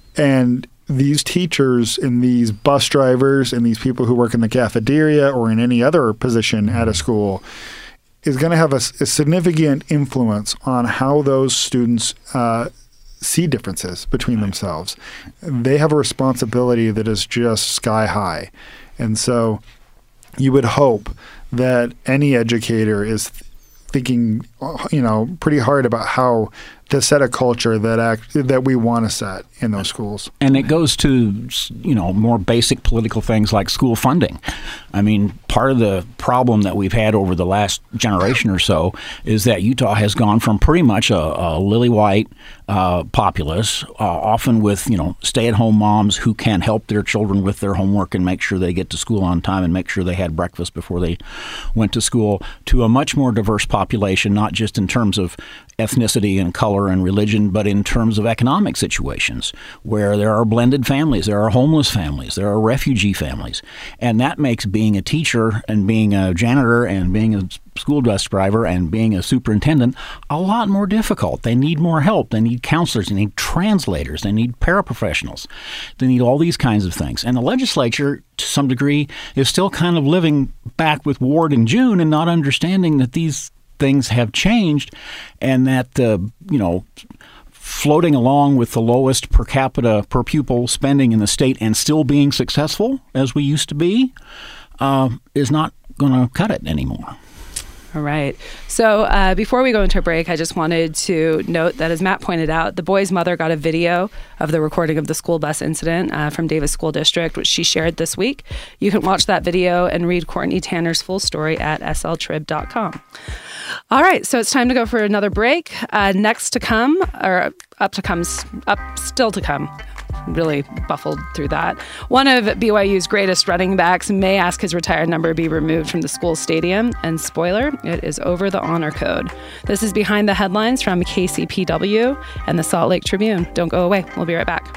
And these teachers and these bus drivers and these people who work in the cafeteria or in any other position at a school is going to have a, a significant influence on how those students uh, see differences between themselves. They have a responsibility that is just sky high. And so you would hope that any educator is th- thinking, you know, pretty hard about how to set a culture that act, that we want to set in those schools. And it goes to, you know, more basic political things like school funding. I mean, part of the problem that we've had over the last generation or so is that Utah has gone from pretty much a, a lily-white uh, populace, uh, often with, you know, stay-at-home moms who can help their children with their homework and make sure they get to school on time and make sure they had breakfast before they went to school, to a much more diverse population, not just in terms of ethnicity and color and religion, but in terms of economic situations where there are blended families, there are homeless families, there are refugee families. And that makes being a teacher and being a janitor and being a school bus driver and being a superintendent a lot more difficult. They need more help. They need counselors. They need translators. They need paraprofessionals. They need all these kinds of things. And the legislature, to some degree, is still kind of living back with Ward and June and not understanding that these things have changed and that, uh, you know, floating along with the lowest per capita per pupil spending in the state and still being successful as we used to be uh, is not going to cut it anymore. All right. So uh, before we go into a break, I just wanted to note that, as Matt pointed out, the boy's mother got a video of the recording of the school bus incident uh, from Davis School District, which she shared this week. You can watch that video and read Courtney Tanner's full story at s l trib dot com. All right, so it's time to go for another break. Uh, next to come, or up to come, up still to come. Really buffled through that. One of B Y U's greatest running backs may ask his retired number be removed from the school stadium. And spoiler, it is over the honor code. This is Behind the Headlines from K C P W and the Salt Lake Tribune. Don't go away. We'll be right back.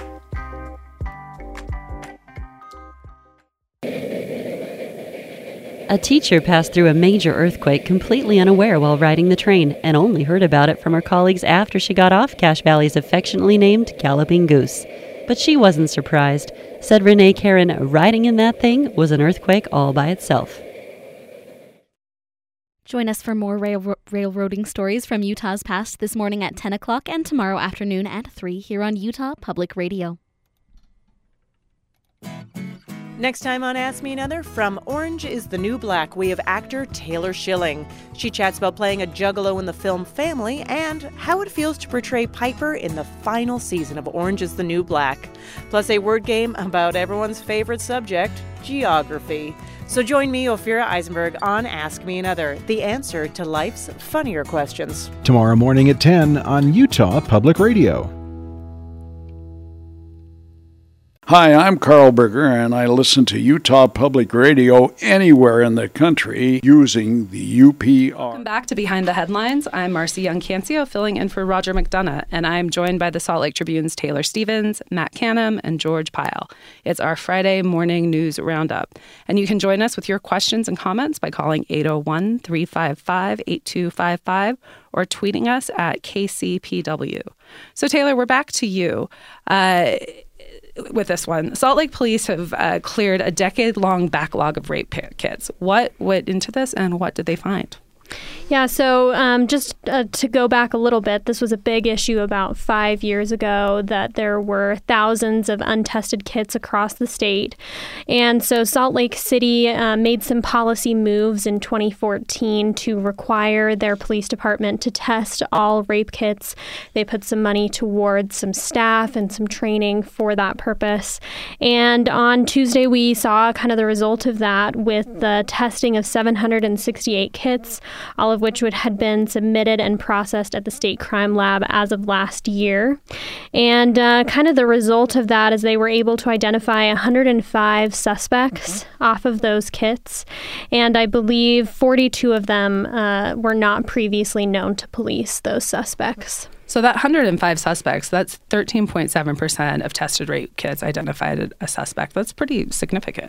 A teacher passed through a major earthquake completely unaware while riding the train and only heard about it from her colleagues after she got off Cache Valley's affectionately named Galloping Goose. But she wasn't surprised. Said Renee Karen, riding in that thing was an earthquake all by itself. Join us for more rail- railroading stories from Utah's past this morning at ten o'clock and tomorrow afternoon at three here on Utah Public Radio. Next time on Ask Me Another, from Orange is the New Black, we have actor Taylor Schilling. She chats about playing a juggalo in the film Family and how it feels to portray Piper in the final season of Orange is the New Black. Plus a word game about everyone's favorite subject, geography. So join me, Ophira Eisenberg, on Ask Me Another, the answer to life's funnier questions. Tomorrow morning at ten on Utah Public Radio. Hi, I'm Carl Berger, and I listen to Utah Public Radio anywhere in the country using the U P R. Welcome back to Behind the Headlines. I'm Marcy Young-Cancio, filling in for Roger McDonough, and I'm joined by the Salt Lake Tribune's Taylor Stevens, Matt Canham, and George Pyle. It's our Friday morning news roundup, and you can join us with your questions and comments by calling eight oh one, three five five, eight two five five or tweeting us at K C P W. So, Taylor, we're back to you. Uh, with this one, Salt Lake police have uh, cleared a decade-long backlog of rape kits. What went into this, and what did they find? Yeah, so um, just uh, to go back a little bit, this was a big issue about five years ago that there were thousands of untested kits across the state. And so Salt Lake City uh, made some policy moves in twenty fourteen to require their police department to test all rape kits. They put some money towards some staff and some training for that purpose. And on Tuesday, we saw kind of the result of that with the testing of seven hundred sixty-eight kits, all of which would had been submitted and processed at the state crime lab as of last year. And uh, kind of the result of that is they were able to identify one hundred five suspects off of those kits. And I believe forty-two of them uh, were not previously known to police, those suspects. So that one hundred five suspects, that's thirteen point seven percent of tested rape kits identified a suspect. That's pretty significant.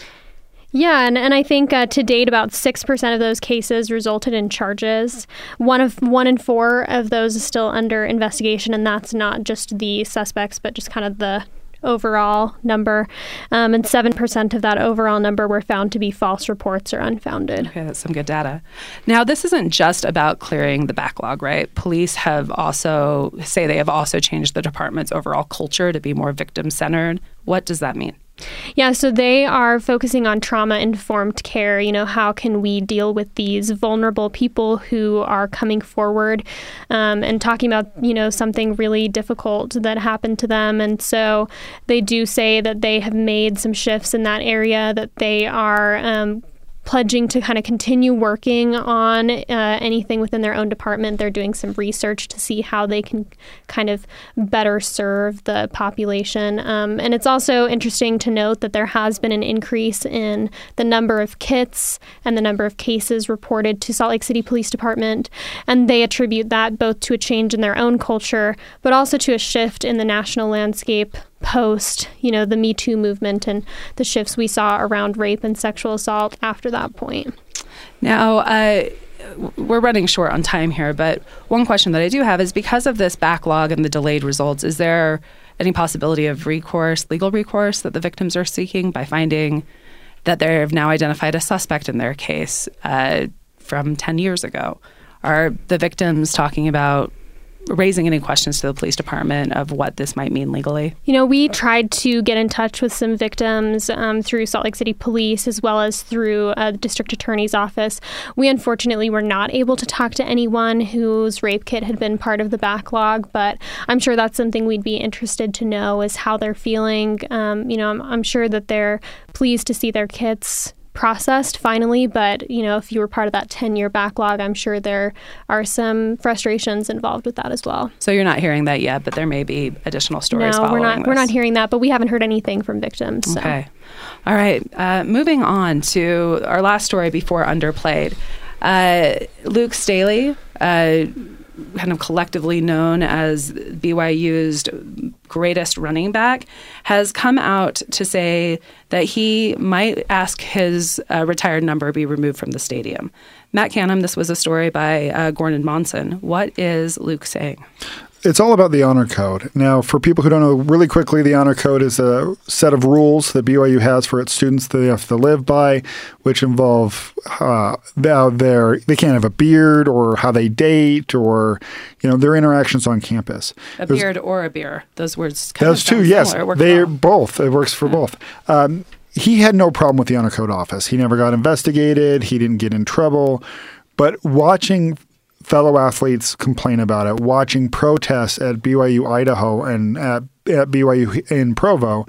Yeah, and, and I think uh, to date, about six percent of those cases resulted in charges. One of one in four of those is still under investigation, and that's not just the suspects, but just kind of the overall number. Um, and seven percent of that overall number were found to be false reports or unfounded. Okay, that's some good data. Now, this isn't just about clearing the backlog, right? Police have also, say they have also changed the department's overall culture to be more victim-centered. What does that mean? Yeah, so they are focusing on trauma-informed care. You know, how can we deal with these vulnerable people who are coming forward um, and talking about, you know, something really difficult that happened to them. And so they do say that they have made some shifts in that area, that they are um, pledging to kind of continue working on uh, anything within their own department. They're doing some research to see how they can kind of better serve the population. Um, and it's also interesting to note that there has been an increase in the number of kits and the number of cases reported to Salt Lake City Police Department. And they attribute that both to a change in their own culture, but also to a shift in the national landscape post, you know, the Me Too movement and the shifts we saw around rape and sexual assault after that point. Now, uh, we're running short on time here, but one question that I do have is, because of this backlog and the delayed results, is there any possibility of recourse, legal recourse, that the victims are seeking by finding that they've now identified a suspect in their case uh, from ten years ago? Are the victims talking about raising any questions to the police department of what this might mean legally? You know, we tried to get in touch with some victims um, through Salt Lake City Police as well as through uh, the district attorney's office. We unfortunately were not able to talk to anyone whose rape kit had been part of the backlog, but I'm sure that's something we'd be interested to know, is how they're feeling. Um, you know, I'm, I'm sure that they're pleased to see their kits processed finally, but you know, if you were part of that ten-year backlog, I'm sure there are some frustrations involved with that as well. So you're not hearing that yet, but there may be additional stories no, following we're not. this. We're not hearing that, but we haven't heard anything from victims. So. Okay, all right. Uh, moving on to our last story before Underplayed. Uh, Luke Staley, uh, kind of collectively known as B Y U's greatest running back, has come out to say that he might ask his uh, retired number be removed from the stadium. Matt Canham, this was a story by uh, Gordon Monson. What is Luke saying? It's all about the honor code. Now, for people who don't know, really quickly, the honor code is a set of rules that B Y U has for its students that they have to live by, which involve uh, how they're, they can't have a beard, or how they date, or you know, their interactions on campus. A There's, beard or a beer. Those words kind Those of two, sound yes. similar. They're well. both. It works for yeah. both. Um, he had no problem with the honor code office. He never got investigated. He didn't get in trouble. But watching fellow athletes complain about it, watching protests at B Y U Idaho and at, at B Y U in Provo,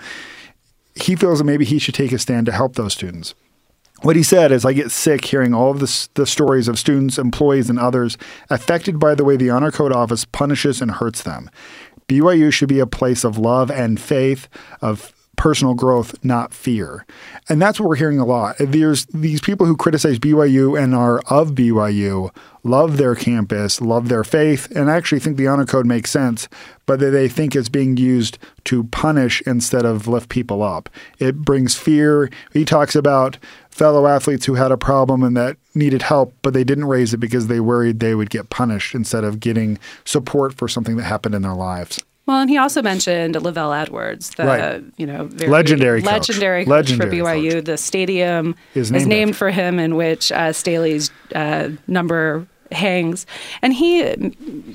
he feels that maybe he should take a stand to help those students. What he said is, I get sick hearing all of this, the stories of students, employees, and others affected by the way the Honor Code Office punishes and hurts them. B Y U should be a place of love and faith, of personal growth, not fear. And that's what we're hearing a lot. There's these people who criticize B Y U and are of B Y U, love their campus, love their faith, and actually think the honor code makes sense, but that they think it's being used to punish instead of lift people up. It brings fear. He talks about fellow athletes who had a problem and that needed help, but they didn't raise it because they worried they would get punished instead of getting support for something that happened in their lives. Well, and he also mentioned Lavelle Edwards, the right. you know very legendary coach. legendary coach legendary for B Y U. Coach. The stadium is named, named, is named for him, in which uh, Staley's uh, number hangs. And he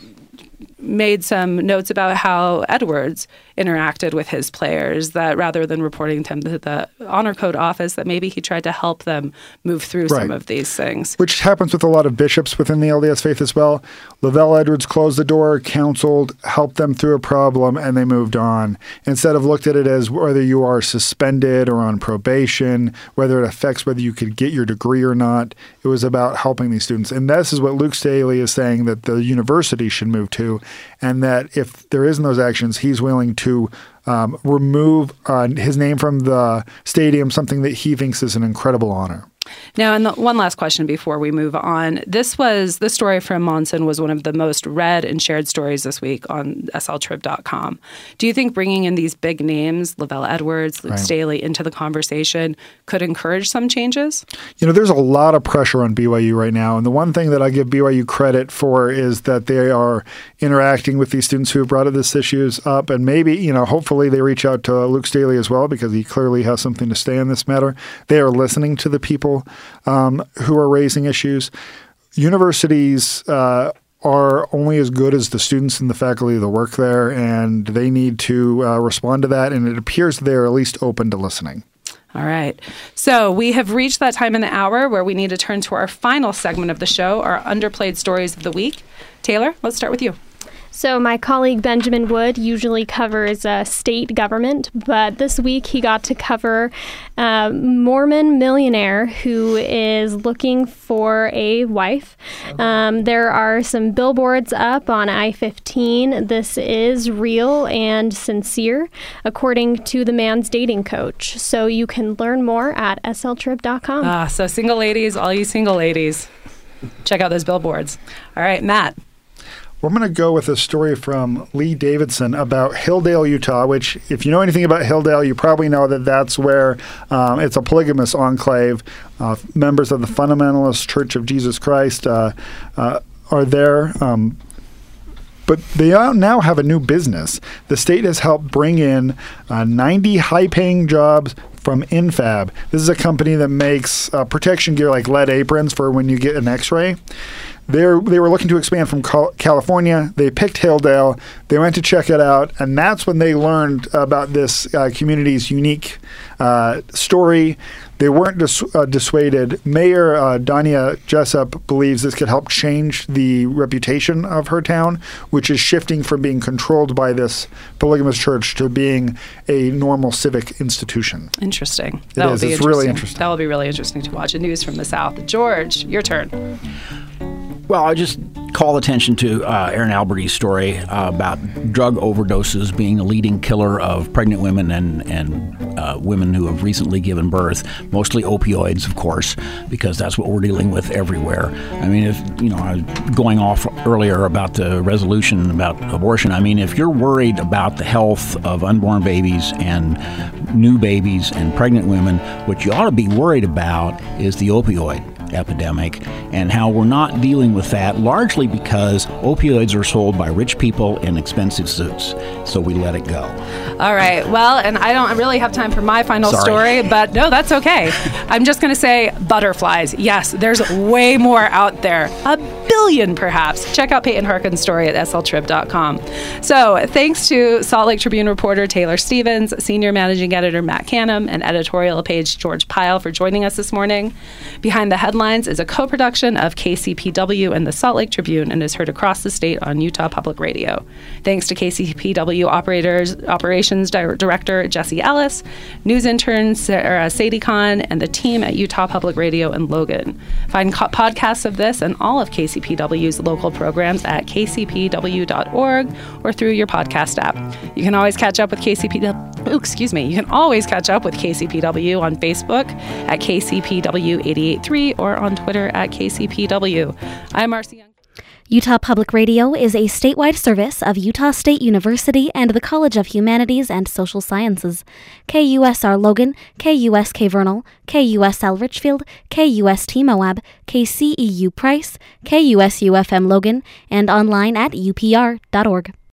made some notes about how Edwards interacted with his players, that rather than reporting them to the honor code office, that maybe he tried to help them move through right. some of these things. Which happens with a lot of bishops within the L D S faith as well. Lavelle Edwards closed the door, counseled, helped them through a problem, and they moved on. Instead of looked at it as whether you are suspended or on probation, whether it affects whether you could get your degree or not, it was about helping these students. And this is what Luke Staley is saying that the university should move to, and that if there isn't those actions, he's willing to um, remove uh, his name from the stadium, something that he thinks is an incredible honor. Now, and the, one last question before we move on. This was, the story from Monson was one of the most read and shared stories this week on S L Trib dot com. Do you think bringing in these big names, Lavelle Edwards, Luke right. Staley, into the conversation could encourage some changes? You know, there's a lot of pressure on B Y U right now. And the one thing that I give B Y U credit for is that they are interacting with these students who have brought these issues up. And maybe, you know, hopefully they reach out to Luke Staley as well, because he clearly has something to say in this matter. They are listening to the people Um, who are raising issues. Universities uh, are only as good as the students and the faculty that work there, and they need to uh, respond to that, and it appears they're at least open to listening. All right. So we have reached that time in the hour where we need to turn to our final segment of the show, our underplayed stories of the week. Taylor, let's start with you. So my colleague Benjamin Wood usually covers uh, state government, but this week he got to cover a Mormon millionaire who is looking for a wife. Um, there are some billboards up on I fifteen. This is real and sincere, according to the man's dating coach. So you can learn more at S L Trib dot com. Ah, so single ladies, all you single ladies, check out those billboards. All right, Matt. We're going to go with a story from Lee Davidson about Hilldale, Utah, which, if you know anything about Hilldale, you probably know that that's where um, it's a polygamous enclave. Uh, members of the Fundamentalist Church of Jesus Christ uh, uh, are there. Um, but they now have a new business. The state has helped bring in uh, ninety high-paying jobs from Infab. This is a company that makes uh, protection gear like lead aprons for when you get an x-ray. They're, they were looking to expand from California. They picked Hilldale. They went to check it out, and that's when they learned about this uh, community's unique uh, story. They weren't dis- uh, dissuaded. Mayor uh, Dania Jessup believes this could help change the reputation of her town, which is shifting from being controlled by this polygamous church to being a normal civic institution. Interesting. It That is. will be It's interesting. really interesting. That will be really interesting to watch. News from the South. George, your turn. Well, I just call attention to uh, Aaron Alberty's story uh, about drug overdoses being the leading killer of pregnant women and, and uh, women who have recently given birth, mostly opioids, of course, because that's what we're dealing with everywhere. I mean, if, you know, I was going off earlier about the resolution about abortion. I mean, if you're worried about the health of unborn babies and new babies and pregnant women, what you ought to be worried about is the opioid epidemic and how we're not dealing with that, largely because opioids are sold by rich people in expensive suits. So we let it go. All right. Well, and I don't really have time for my final Sorry. story, but no, that's okay. I'm just going to say butterflies. Yes, there's way more out there. A billion, perhaps. Check out Peyton Harkin's story at S L Trib dot com. So thanks to Salt Lake Tribune reporter Taylor Stevens, senior managing editor Matt Canham, and editorial page George Pyle for joining us this morning. Behind the Headlines is a co-production of K C P W and the Salt Lake Tribune and is heard across the state on Utah Public Radio. Thanks to K C P W operators, operations di- director Jesse Ellis, news intern Sarah Sadie Khan, and the team at Utah Public Radio in Logan. Find co- podcasts of this and all of K C P W's local programs at k c p w dot org or through your podcast app. You can always catch up with K C P W. Ooh, excuse me. You can always catch up with K C P W on Facebook at K C P W eight eight three or on Twitter at K C P W. I'm Marcy Young. Utah Public Radio is a statewide service of Utah State University and the College of Humanities and Social Sciences. K U S R Logan, K U S K Vernal, K U S L Richfield, K U S T Moab, K C E U Price, K U S U F M Logan, and online at U P R dot org.